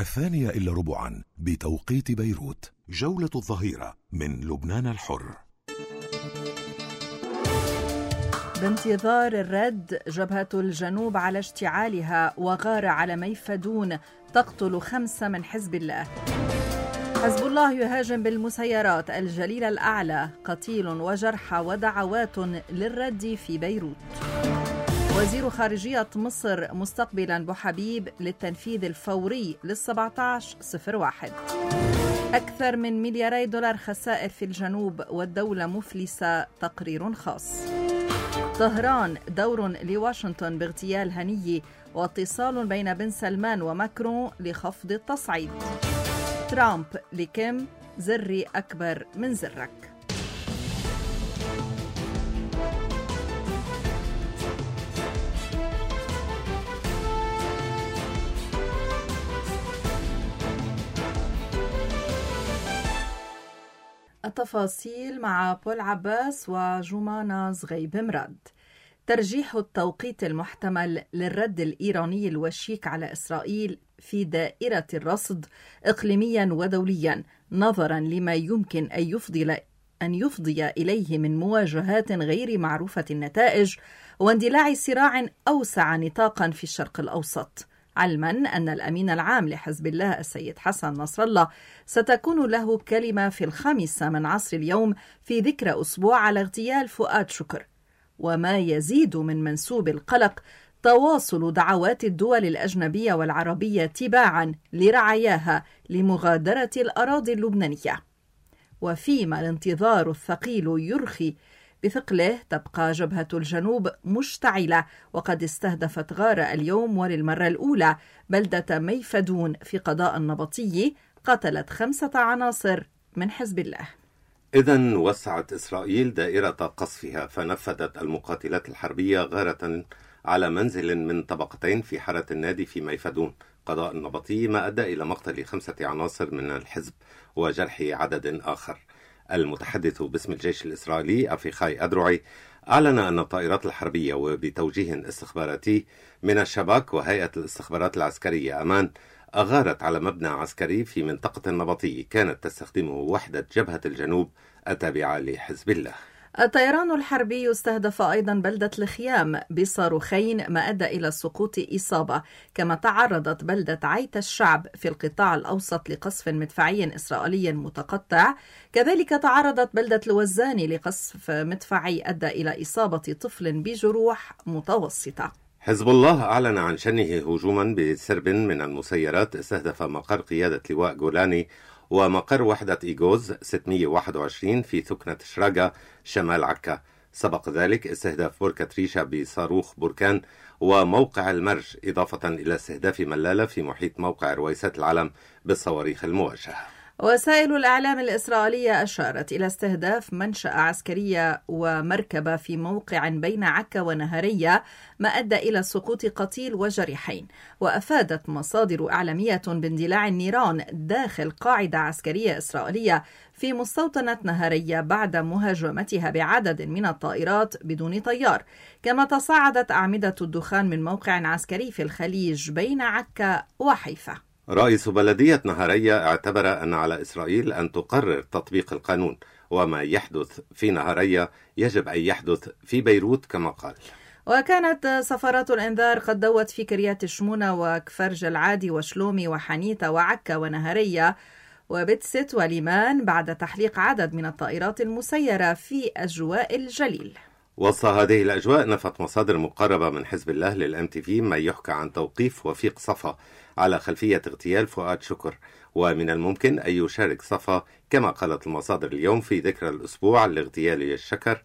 2:15 بتوقيت بيروت. جولة الظهيرة من لبنان الحر. بانتظار الرد، جبهة الجنوب على اشتعالها وغارة على ميفدون تقتل 5 من حزب الله. حزب الله يهاجم بالمسيرات الجليل الأعلى، قتيل وجرحى ودعوات للرد في بيروت. وزير خارجية مصر مستقبلا بوحبيب للتنفيذ الفوري لل1701. أكثر من $2 خسائر في الجنوب والدولة مفلسة، تقرير خاص. طهران دور لواشنطن باغتيال هنية، واتصال بين بن سلمان وماكرون لخفض التصعيد. ترامب لكيم زري أكبر من زرك. التفاصيل مع بول عباس وجمانة زغيب مراد. ترجيح التوقيت المحتمل للرد الإيراني الوشيك على إسرائيل في دائرة الرصد إقليميا ودوليا، نظرا لما يمكن أن يفضي إليه من مواجهات غير معروفة النتائج واندلاع صراع أوسع نطاقا في الشرق الأوسط، علما أن الأمين العام لحزب الله السيد حسن نصر الله ستكون له كلمة في 5 من عصر اليوم في ذكرى أسبوع على اغتيال فؤاد شكر. وما يزيد من منسوب القلق تواصل دعوات الدول الأجنبية والعربية تباعا لرعاياها لمغادرة الأراضي اللبنانية. وفيما الانتظار الثقيل يرخي بثقله، تبقى جبهة الجنوب مشتعلة، وقد استهدفت غارة اليوم وللمرة الأولى بلدة ميفدون في قضاء النبطي، قتلت 5 عناصر من حزب الله. إذن وسعت إسرائيل دائرة قصفها، فنفذت المقاتلات الحربية غارة على منزل من طبقتين في حارة النادي في ميفدون قضاء النبطي، ما أدى إلى مقتل 5 عناصر من الحزب وجرح عدد آخر. المتحدث باسم الجيش الإسرائيلي أفيخاي أدرعي أعلن أن الطائرات الحربية وبتوجيه استخباراتي من الشباك وهيئة الاستخبارات العسكرية أمان أغارت على مبنى عسكري في منطقة النبطي كانت تستخدمه وحدة جبهة الجنوب التابعة لحزب الله. الطيران الحربي استهدف أيضا بلدة الخيام بصاروخين، ما أدى إلى سقوط إصابة. كما تعرضت بلدة عيت الشعب في القطاع الأوسط لقصف مدفعي إسرائيلي متقطع. كذلك تعرضت بلدة الوزاني لقصف مدفعي أدى إلى إصابة طفل بجروح متوسطة. حزب الله أعلن عن شنه هجوما بسرب من المسيرات استهدف مقر قيادة لواء جولاني ومقر وحدة إيغوز 621 في ثكنة شراقة شمال عكا. سبق ذلك استهداف بركة ريشة بصاروخ بركان وموقع المرج، إضافة إلى استهداف ملالة في محيط موقع رويسات العلم بالصواريخ الموجهة. وسائل الإعلام الإسرائيلية أشارت إلى استهداف منشأة عسكرية ومركبة في موقع بين عكا ونهرية، ما أدى إلى سقوط قتيل وجريحين. وأفادت مصادر إعلامية باندلاع النيران داخل قاعدة عسكرية إسرائيلية في مستوطنة نهرية بعد مهاجمتها بعدد من الطائرات بدون طيار. كما تصاعدت أعمدة الدخان من موقع عسكري في الخليج بين عكا وحيفا. رئيس بلدية نهرية اعتبر أن على إسرائيل أن تقرر تطبيق القانون، وما يحدث في نهرية يجب أن يحدث في بيروت كما قال. وكانت سفارات الإنذار قد دوت في كريات الشمونة وكفر جلعادي وشلومي وحنيتة وعكا ونهرية وبتست وليمان بعد تحليق عدد من الطائرات المسيرة في أجواء الجليل. وسط هذه الأجواء نفت مصادر مقربة من حزب الله للMTV ما يحكى عن توقيف وفيق صفا على خلفية اغتيال فؤاد شكر، ومن الممكن أن يشارك صفا كما قالت المصادر اليوم في ذكرى الأسبوع لاغتيال الشكر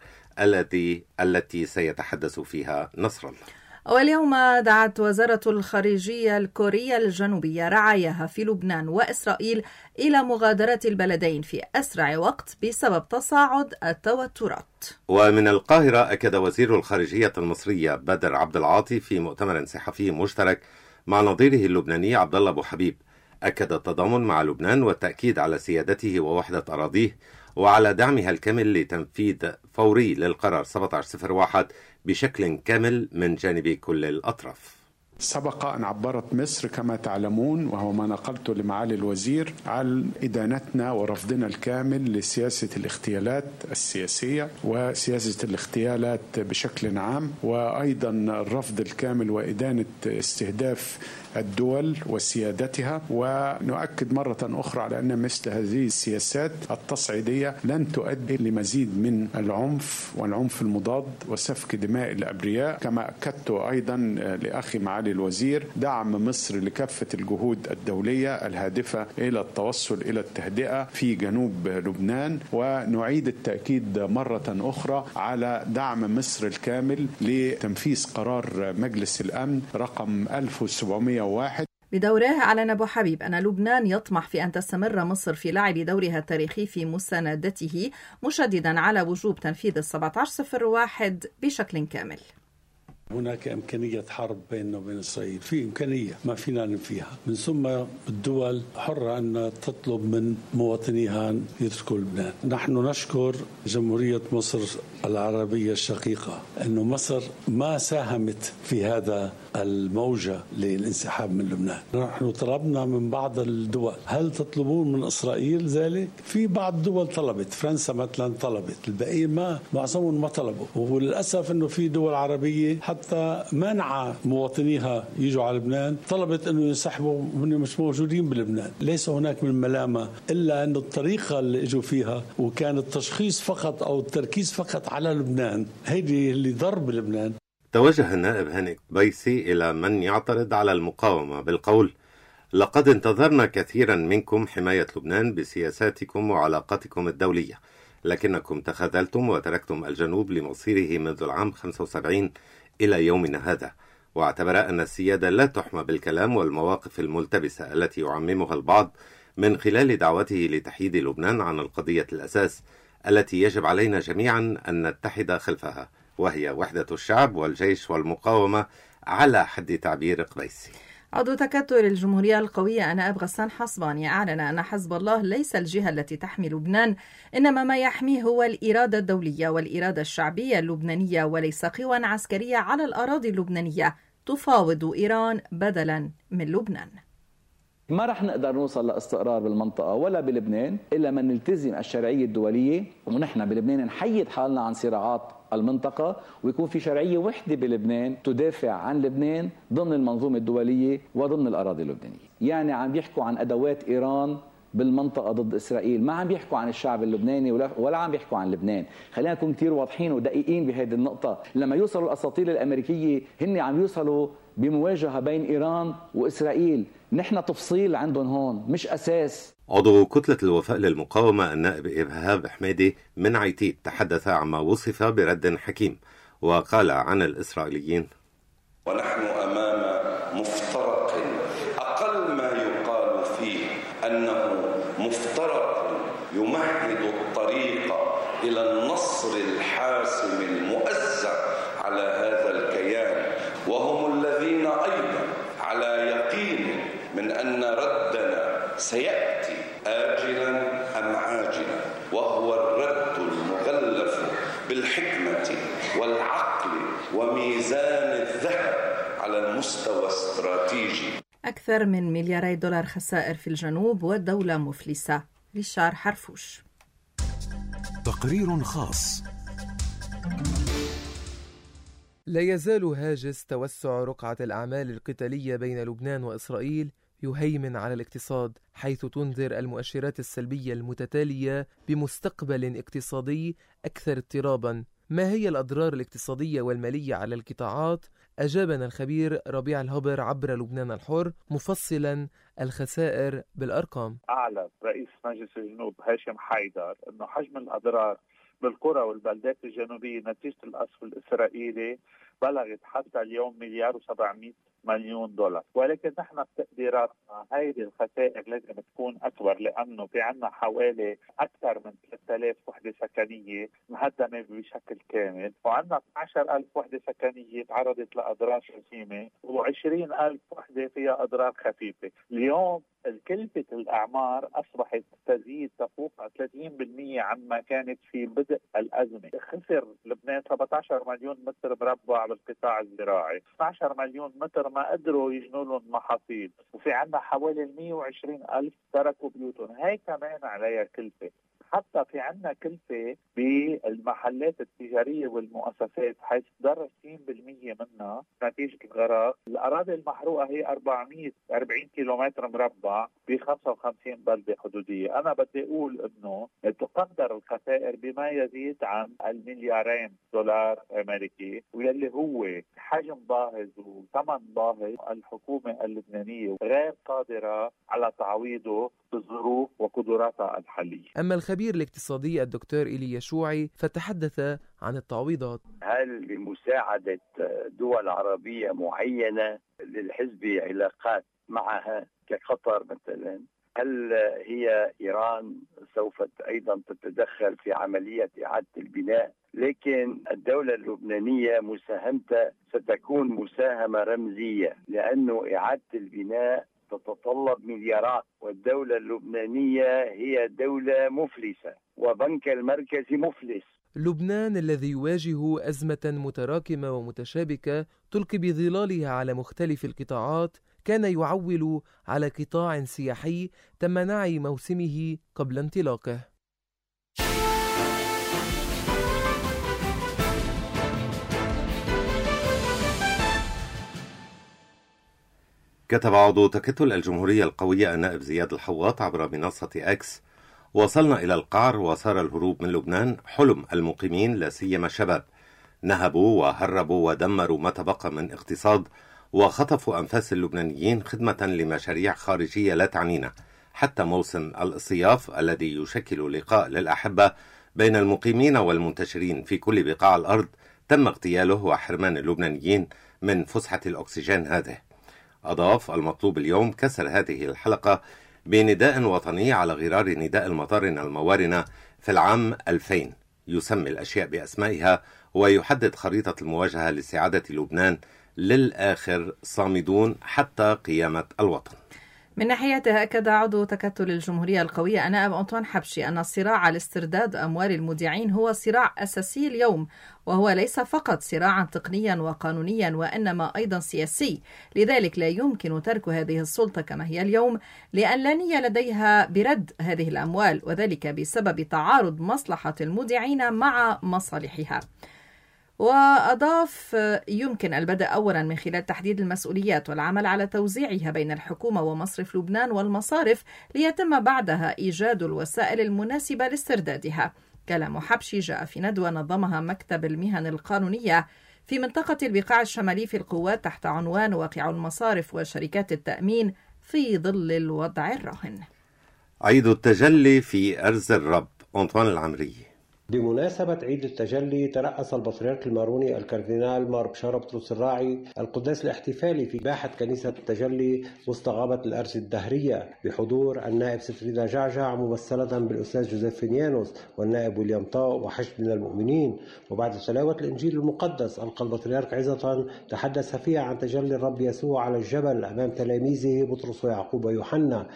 التي سيتحدث فيها نصر الله. واليوم دعت وزارة الخارجية الكورية الجنوبية رعاياها في لبنان وإسرائيل إلى مغادرة البلدين في أسرع وقت بسبب تصاعد التوترات. ومن القاهرة أكد وزير الخارجية المصرية بدر عبد العاطي في مؤتمر صحفي مشترك مع نظيره اللبناني عبد الله أبو حبيب، أكد التضامن مع لبنان والتأكيد على سيادته ووحدة أراضيه وعلى دعمها الكامل لتنفيذ فوري للقرار 1701 بشكل كامل من جانب كل الأطراف. سبق أن عبرت مصر كما تعلمون، وهو ما نقلته لمعالي الوزير، عن إدانتنا ورفضنا الكامل لسياسة الاغتيالات السياسية وسياسة الاغتيالات بشكل عام، وأيضا الرفض الكامل وإدانة استهداف الدول وسيادتها. ونؤكد مرة أخرى على أن مثل هذه السياسات التصعيدية لن تؤدي لمزيد من العنف والعنف المضاد وسفك دماء الأبرياء. كما أكدت أيضا لأخي معالي الوزير دعم مصر لكافة الجهود الدولية الهادفة إلى التوصل إلى التهدئة في جنوب لبنان، ونعيد التأكيد مرة أخرى على دعم مصر الكامل لتنفيذ قرار مجلس الأمن رقم 1701. بدوره أعلن أبو حبيب أن لبنان يطمح في أن تستمر مصر في لعب دورها التاريخي في مساندته، مشددا على وجوب تنفيذ 1701 بشكل كامل. هناك إمكانية حرب بيننا وبين إسرائيل، في إمكانية ما فينا ننفيها. من ثم الدول حرة أن تطلب من مواطنيها أن يتركوا لبنان. نحن نشكر جمهورية مصر العربية الشقيقة أنه مصر ما ساهمت في هذا الموجة للانسحاب من لبنان. نحن طلبنا من بعض الدول، هل تطلبون من إسرائيل ذلك؟ في بعض الدول طلبت، فرنسا مثلا طلبت، الباقيين ما، معظمهم ما طلبوا. وللأسف أنه في دول عربية حتى منع مواطنيها يجوا على لبنان، طلبت أنه ينسحبوا من مش موجودين بلبنان. ليس هناك من ملامة إلا أن الطريقة اللي اجوا فيها وكان التشخيص فقط أو التركيز فقط على لبنان، هيدي اللي ضرب لبنان. توجه النائب هاني قبيسي إلى من يعترض على المقاومة بالقول: لقد انتظرنا كثيرا منكم حماية لبنان بسياساتكم وعلاقاتكم الدولية، لكنكم تخاذلتم وتركتم الجنوب لمصيره منذ العام 75 إلى يومنا هذا. واعتبر أن السيادة لا تحمى بالكلام والمواقف الملتبسة التي يعممها البعض من خلال دعوته لتحييد لبنان عن القضية الأساس التي يجب علينا جميعا أن نتحد خلفها، وهي وحدة الشعب والجيش والمقاومة على حد تعبير قبيسي. عضو تكتل الجمهورية القوية نائب غسان حصباني أعلن أن حزب الله ليس الجهة التي تحمي لبنان، إنما ما يحميه هو الإرادة الدولية والإرادة الشعبية اللبنانية، وليس قوى عسكرية على الأراضي اللبنانية تفاوض إيران بدلا من لبنان. ما رح نقدر نوصل لاستقرار بالمنطقة ولا بلبنان إلا من نلتزم الشرعية الدولية، ونحن بلبنان نحيد حالنا عن صراعات المنطقة، ويكون في شرعية وحدة بلبنان تدافع عن لبنان ضمن المنظومة الدولية وضمن الأراضي اللبنانية. يعني عم بيحكوا عن أدوات إيران بالمنطقة ضد إسرائيل، ما عم بيحكوا عن الشعب اللبناني ولا عم بيحكوا عن لبنان. خلينا نكون كتير واضحين ودقيقين بهذه النقطة. لما يوصلوا الأساطيل الأمريكية هن عم يوصلوا بمواجهة بين إيران وإسرائيل، نحن تفصيل عندهم هون مش أساس. عضو كتلة الوفاء للمقاومة النائب إيهاب حميدي من عيتيت تحدث عما وصف برد حكيم، وقال عن الإسرائيليين: ونحن أمام مفترق أقل ما يقال فيه أنه مفترق يمهد الطريق إلى النصر الحاسم المؤزر على هذا الكيان، وهم الذين أيضا على يقين من أن ردنا سيأتي آجلا أم عاجلا، وهو الرد المغلف بالحكمة والعقل وميزان الذهب على المستوى الاستراتيجي. أكثر من $2 مليار خسائر في الجنوب والدولة مفلسة. ريشار حرفوش. تقرير خاص. لا يزال هاجس توسع رقعة الأعمال القتالية بين لبنان وإسرائيل يهيمن على الاقتصاد، حيث تنذر المؤشرات السلبية المتتالية بمستقبل اقتصادي أكثر اضطرابا. ما هي الأضرار الاقتصادية والمالية على القطاعات؟ أجابنا الخبير ربيع الهبر عبر لبنان الحر مفصلا الخسائر بالأرقام. أعلن رئيس مجلس الجنوب هاشم حيدر أنه حجم الأضرار بالقرى والبلدات الجنوبية نتيجة القصف الإسرائيلي بلغت حتى اليوم $1.7 مليار، ولكن نحن بتقديراتنا هذه الخسائر لازم تكون أكبر، لأنه في عنا حوالي أكثر من 3000 وحدة سكنية مهدمة بشكل كامل، وعنا 12,000 وحدة سكنية تعرضت لأضرار جسيمة و20,000 وحدة فيها أضرار خفيفة. اليوم كلفة الأعمار أصبحت تفوق 30% عما كانت في بدء الأزمة. خسر لبنان 17 مليون متر مربع بالقطاع الزراعي، 12 مليون متر ما قدروا يجنوا لهم محاصيل، وفي عنا حوالي 120 ألف تركوا بيوتهم. هاي كمان عليها كلفة. حتى في عنا كلفة بالمحلات التجارية والمؤسسات، حيث ضر 60% منها نتيجة الغرق. الأراضي المحروقة هي 440 كيلومتر مربع ب 55 بلدة حدودية. أنا بدي أقول إنه تقدر الخسائر بما يزيد عن $2 أمريكي، واللي هو حجم باهظ وثمن باهظ. الحكومة اللبنانية غير قادرة على تعويضه بالظروف وقدراتها الحالية. أما الخبير الاقتصادي الدكتور إيليا شوعي فتحدث عن التعويضات. هل بمساعدة دول عربية معينة للحزب علاقات معها كقطر مثلا؟ هل هي إيران سوف أيضا تتدخل في عملية إعادة البناء؟ لكن الدولة اللبنانية مساهمتها ستكون مساهمة رمزية، لأنه إعادة البناء تتطلب مليارات، والدولة اللبنانية هي دولة مفلسة وبنك المركزي مفلس. لبنان الذي يواجه أزمة متراكمة ومتشابكة تلقي بظلالها على مختلف القطاعات كان يعول على قطاع سياحي تم نعي موسمه قبل انطلاقه. كتب عضو تكتل الجمهورية القوية النائب زياد الحواط عبر منصة أكس: وصلنا إلى القعر وصار الهروب من لبنان حلم المقيمين لا سيما الشباب. نهبوا وهربوا ودمروا ما تبقى من اقتصاد وخطفوا أنفاس اللبنانيين خدمة لمشاريع خارجية لا تعنينا. حتى موسم الصياف الذي يشكل لقاء للأحبة بين المقيمين والمنتشرين في كل بقاع الأرض تم اغتياله وحرمان اللبنانيين من فسحة الأكسجين هذه. أضاف: المطلوب اليوم كسر هذه الحلقة بنداء وطني على غرار نداء المطارنة الموارنة في العام 2000، يسمي الأشياء بأسمائها ويحدد خريطة المواجهة لاستعادة لبنان للآخر صامدون حتى قيامة الوطن. من ناحيته أكد عضو تكتل الجمهورية القوية النائب أنطوان حبشي أن الصراع على استرداد أموال المودعين هو صراع أساسي اليوم، وهو ليس فقط صراعا تقنيا وقانونيا وإنما أيضا سياسي. لذلك لا يمكن ترك هذه السلطة كما هي اليوم، لأن لا نية لديها برد هذه الأموال، وذلك بسبب تعارض مصلحة المودعين مع مصالحها. وأضاف: يمكن البدء أولا من خلال تحديد المسؤوليات والعمل على توزيعها بين الحكومة ومصرف لبنان والمصارف، ليتم بعدها إيجاد الوسائل المناسبة لاستردادها. كلام حبشي جاء في ندوة نظمها مكتب المهن القانونية في منطقة البقاع الشمالي في القوات تحت عنوان واقع المصارف وشركات التأمين في ظل الوضع الراهن. عيد التجلي في أرز الرب. أنطوان العمري. بمناسبة عيد التجلي ترأس البطريرك الماروني الكاردينال مار بشارة بطرس الراعي القداس الاحتفالي في باحة كنيسة التجلي وسط غابة الأرز الدهرية بحضور النائب ستريدا جعجع ممثلة بالأستاذ جوزيف فينيانوس والنائب ويليام طاو وحشد من المؤمنين. وبعد تلاوة الإنجيل المقدس ألقى البطريرك عظة تحدث فيها عن تجلي الرب يسوع على الجبل أمام تلاميذه بطرس ويعقوب ويوحنا.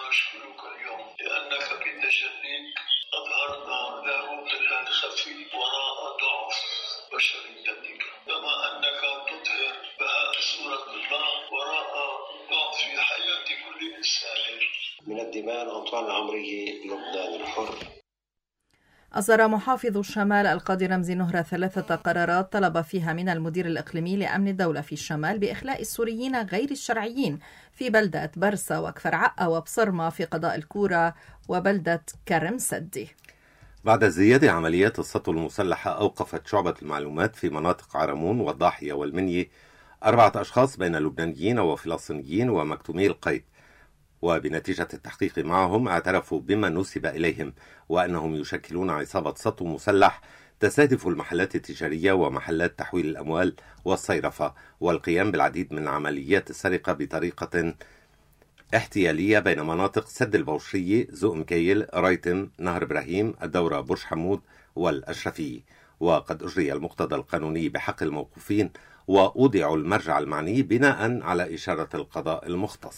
من الديوان أنطوان العمري، لبنان الحر. أصدر محافظ الشمال القاضي رمزي نهرة 3 قرارات طلب فيها من المدير الإقليمي لأمن الدولة في الشمال بإخلاء السوريين غير الشرعيين في بلدة برسا وكفر عقا وبصرمة في قضاء الكورة وبلدة كرم سدي. بعد ازدياد عمليات السطو المسلحة أوقفت شعبة المعلومات في مناطق عرمون والضاحية والمنية 4 أشخاص بين لبنانيين وفلسطينيين ومكتومي القيد، وبنتيجة التحقيق معهم اعترفوا بما نسب إليهم وأنهم يشكلون عصابة سطو مسلح تستهدف المحلات التجارية ومحلات تحويل الأموال والصيرفة، والقيام بالعديد من عمليات السرقة بطريقة احتيالية بين مناطق سد البوشرية، زوق مكيل، رايتم، نهر إبراهيم، الدورة، برج حمود والأشرفية. وقد أجري المقتضى القانوني بحق الموقوفين وأودعوا المرجع المعني بناء على إشارة القضاء المختص.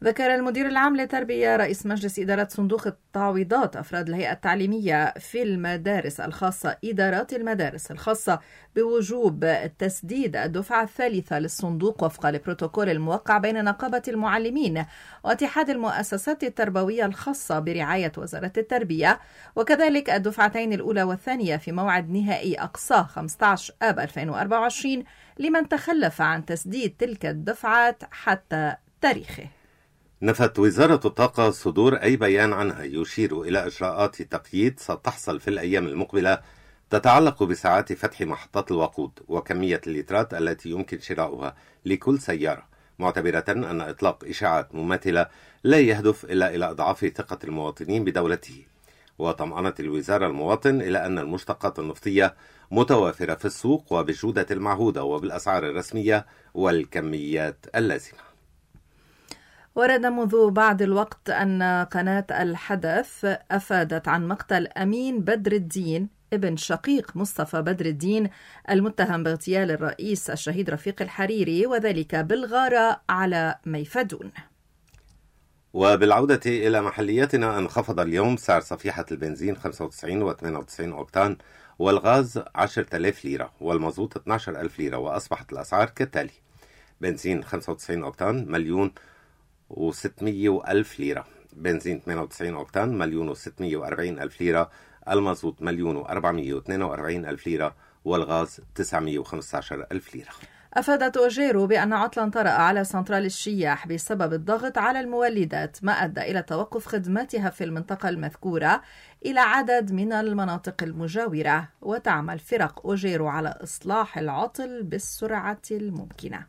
ذكر المدير العام للتربية رئيس مجلس إدارة صندوق التعويضات أفراد الهيئة التعليمية في المدارس الخاصة إدارات المدارس الخاصة بوجوب تسديد الدفعة الثالثة للصندوق وفق البروتوكول الموقع بين نقابة المعلمين واتحاد المؤسسات التربوية الخاصة برعاية وزارة التربية، وكذلك الدفعتين الأولى والثانية في موعد نهائي أقصاه 15 آب 2024 لمن تخلف عن تسديد تلك الدفعات حتى تاريخه. نفت وزارة الطاقة صدور أي بيان عنها يشير إلى إجراءات تقييد ستحصل في الأيام المقبلة تتعلق بساعات فتح محطات الوقود وكمية اللترات التي يمكن شراؤها لكل سيارة، معتبرة أن إطلاق إشاعات مماثلة لا يهدف إلا إلى إضعاف ثقة المواطنين بدولته. وطمأنت الوزارة المواطن إلى أن المشتقات النفطية متوافرة في السوق وبالجودة المعهودة وبالأسعار الرسمية والكميات اللازمة. ورد منذ بعض الوقت أن قناة الحدث أفادت عن مقتل أمين بدر الدين ابن شقيق مصطفى بدر الدين المتهم باغتيال الرئيس الشهيد رفيق الحريري، وذلك بالغارة على ميفدون. وبالعودة إلى محلياتنا، انخفض اليوم سعر صفيحة البنزين 95 و98 أوكتان والغاز 10,000 ليرة والمازوت 12,000 ليرة، وأصبحت الأسعار كالتالي: بنزين 95 أوكتان 1,600,000 ليرة، بنزين 98 أوكتان 1,640,000 ليرة، المازوت 1,442,000 ليرة، والغاز 915,000 ليرة. أفادت أوجيرو بأن عطلا طرأ على سنترال الشياح بسبب الضغط على المولدات، ما أدى إلى توقف خدماتها في المنطقة المذكورة إلى عدد من المناطق المجاورة، وتعمل فرق أوجيرو على إصلاح العطل بالسرعة الممكنة.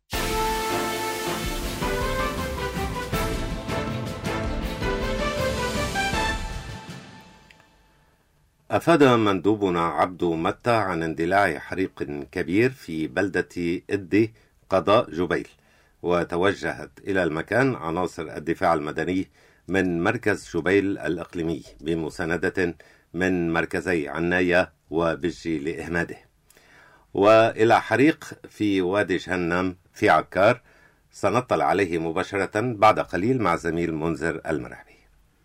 أفاد مندوبنا عبدو متى عن اندلاع حريق كبير في بلدة إدي قضاء جبيل، وتوجهت إلى المكان عناصر الدفاع المدني من مركز جبيل الإقليمي بمساندة من مركزي عناية وبجي لإهماده. وإلى حريق في وادي جهنم في عكار سنطلع عليه مباشرة بعد قليل مع زميل منذر المرعبي.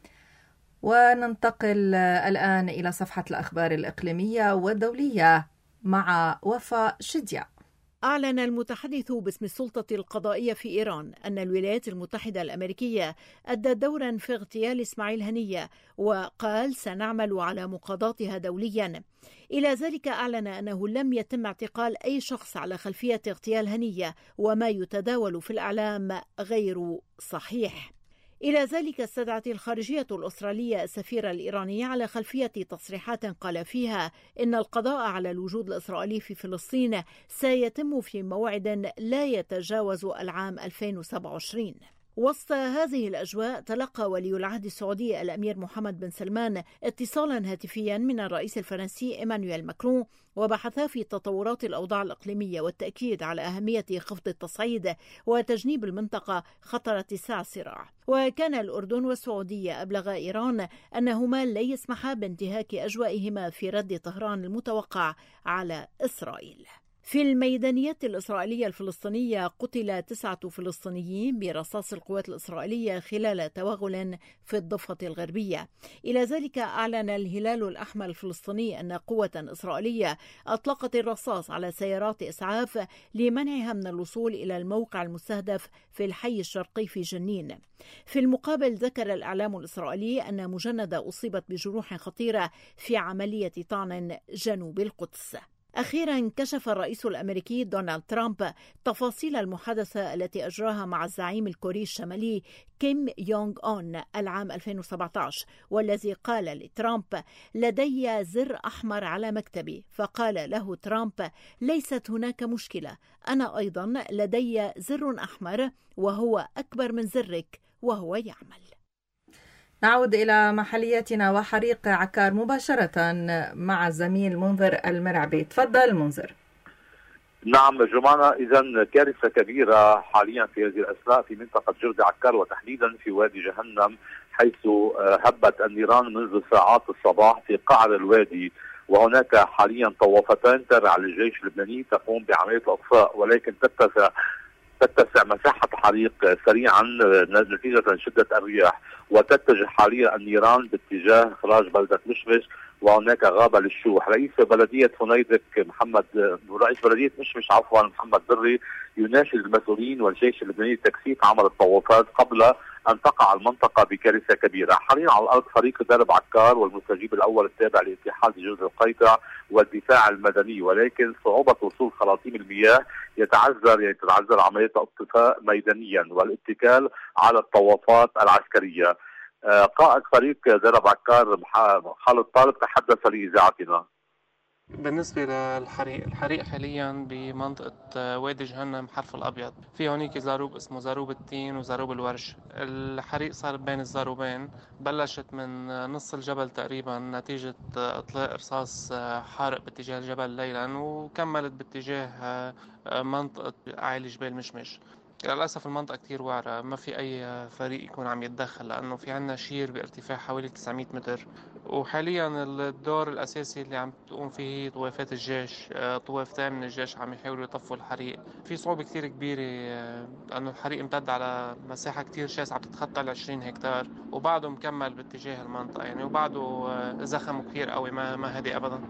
وننتقل الآن إلى صفحة الأخبار الإقليمية والدولية مع وفاء شديا. أعلن المتحدث باسم السلطة القضائية في إيران أن الولايات المتحدة الأمريكية أدت دورا في اغتيال إسماعيل هنية، وقال: سنعمل على مقاضاتها دوليا. إلى ذلك أعلن أنه لم يتم اعتقال أي شخص على خلفية اغتيال هنية، وما يتداول في الإعلام غير صحيح. إلى ذلك استدعت الخارجية الأسترالية السفير الإيراني على خلفية تصريحات قال فيها إن القضاء على الوجود الإسرائيلي في فلسطين سيتم في موعد لا يتجاوز العام 2027. وسط هذه الأجواء تلقى ولي العهد السعودي الأمير محمد بن سلمان اتصالا هاتفيا من الرئيس الفرنسي إيمانويل ماكرون، وبحثا في تطورات الأوضاع الإقليمية والتأكيد على أهمية خفض التصعيد وتجنيب المنطقة خطر اتساع الصراع. وكان الأردن والسعودية أبلغا إيران أنهما لا يسمحا بانتهاك أجوائهما في رد طهران المتوقع على إسرائيل. في الميدانيات الإسرائيلية الفلسطينية قتل 9 فلسطينيين برصاص القوات الإسرائيلية خلال توغل في الضفة الغربية. إلى ذلك أعلن الهلال الأحمر الفلسطيني أن قوة إسرائيلية أطلقت الرصاص على سيارات إسعاف لمنعها من الوصول إلى الموقع المستهدف في الحي الشرقي في جنين. في المقابل ذكر الإعلام الإسرائيلي أن مجندة أصيبت بجروح خطيرة في عملية طعن جنوب القدس. أخيرا كشف الرئيس الأمريكي دونالد ترامب تفاصيل المحادثة التي أجراها مع الزعيم الكوري الشمالي كيم يونغ أون العام 2017، والذي قال لترامب: لدي زر أحمر على مكتبي. فقال له ترامب: ليست هناك مشكلة، أنا أيضا لدي زر أحمر وهو أكبر من زرك وهو يعمل. نعود إلى محلياتنا وحريق عكار مباشرة مع الزميل منذر المرعبي. تفضل منذر. نعم جمانة، إذن كارثة كبيرة حاليا في هذه الأثناء في منطقة جرد عكار وتحديدا في وادي جهنم، حيث هبت النيران منذ ساعات الصباح في قعر الوادي، وهناك حاليا طوافتان تابعة للجيش اللبناني تقوم بعملية الإطفاء، ولكن تتسع تتسع مساحة الحريق سريعا نتيجة شدة الرياح، وتتجه حاليا النيران باتجاه خراج بلدة مشمش، وهناك غابة للشوح. رئيس بلدية مشمش محمد دري يناشد المسؤولين والجيش اللبناني تكثيف عمل الطوافات قبل أن تقع المنطقة بكارثة كبيرة. حاليا على الأرض فريق درب عكار والمستجيب الأول التابع لاتحاد جزر القيطع والدفاع المدني، ولكن صعوبة وصول خراطيم المياه تتعذر عملية الاطفاء ميدانيا والاتكال على الطوافات العسكرية. قائد فريق درب عكار خالد طارق تحدث لإذاعتنا. بالنسبة الحريق حاليا بمنطقة وادي جهنم حرف الأبيض، في هونيك زاروب اسمه زاروب التين وزاروب الورش. الحريق صار بين الزاروبين، بلشت من نص الجبل تقريبا نتيجة إطلاق رصاص حارق باتجاه الجبل ليلا، وكملت باتجاه منطقة أعالي جبال مشمش. للأسف المنطقة كتير وعرة، ما في أي فريق يكون عم يتدخل لأنه في عنا شير بارتفاع حوالي 900 متر. وحاليا الدور الأساسي اللي عم تقوم فيه طوافات الجيش، طوافتين من الجيش عم يحاولوا يطفوا الحريق. في صعوبة كتير كبيرة لأنه الحريق امتد على مساحة كتير شاسعة بتتخطى 20 هكتار، وبعده مكمل باتجاه المنطقة يعني، وبعده زخم كتير قوي ما هدي أبدا.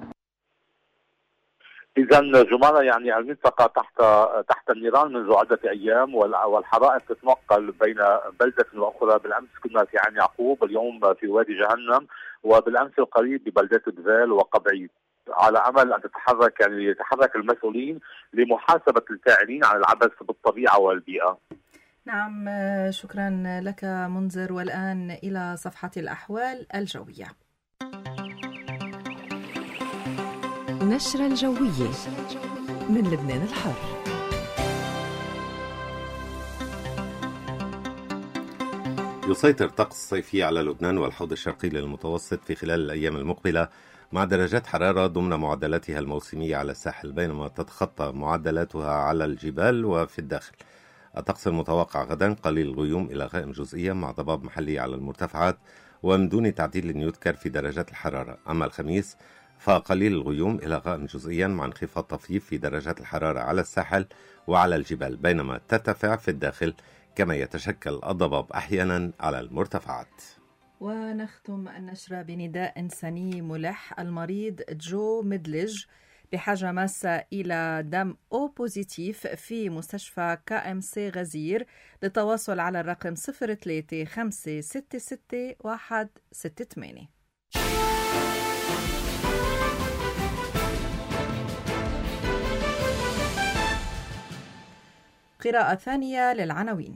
إذا جمانة يعني المنطقة تحت النيران منذ عدة أيام، والحرائق تتنقل بين بلدة وأخرى. بالأمس كنا في عين يعقوب، اليوم في وادي جهنم، وبالأمس القريب ببلدات بذال وقبعيد، على أمل أن يتحرك المسؤولين لمحاسبة الفاعلين عن العبث بالطبيعة والبيئة. نعم، شكرا لك منذر. والآن إلى صفحة الأحوال الجوية. نشرة الجوية من لبنان الحر. يسيطر طقس صيفي على لبنان والحوض الشرقي للمتوسط في خلال الأيام المقبلة، مع درجات حرارة ضمن معدلاتها الموسمية على الساحل، بينما تتخطى معدلاتها على الجبال وفي الداخل. الطقس المتوقع غدا قليل الغيوم إلى غائم جزئيا مع ضباب محلي على المرتفعات ومن دون تعديل يذكر في درجات الحرارة. أما الخميس فقليل الغيوم إلى غائم جزئيا مع انخفاض طفيف في درجات الحرارة على الساحل وعلى الجبال، بينما ترتفع في الداخل، كما يتشكل الضباب أحيانا على المرتفعات. ونختم النشرة بنداء إنساني ملح. المريض جو مدلج بحاجة ماسة إلى دم أو بوزيتيف في مستشفى KMC غزير، للتواصل على الرقم 03566168. قراءة ثانية للعناوين.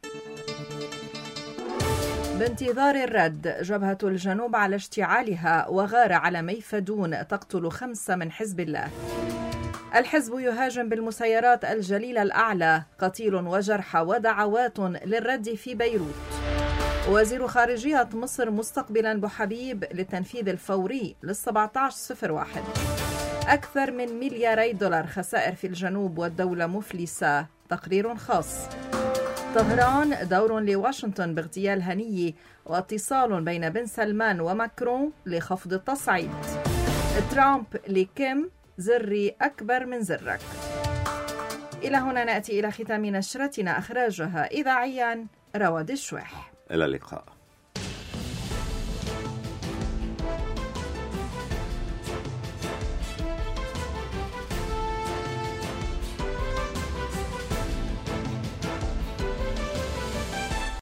بانتظار الرد، جبهة الجنوب على اشتعالها وغارة على ميفدون تقتل 5 من حزب الله. الحزب يهاجم بالمسيرات الجليل الأعلى، قتيل وجرحى ودعوات للرد في بيروت. وزير خارجية مصر مستقبلا بوحبيب للتنفيذ الفوري لل1701. أكثر من $2 مليار خسائر في الجنوب والدولة مفلسة، تقرير خاص. طهران دور لواشنطن باغتيال هنية، واتصال بين بن سلمان وماكرون لخفض التصعيد. ترامب لكيم زري أكبر من زرك. إلى هنا نأتي إلى ختام نشرتنا، أخرجها إذاعيا رواد الشويح. إلى اللقاء.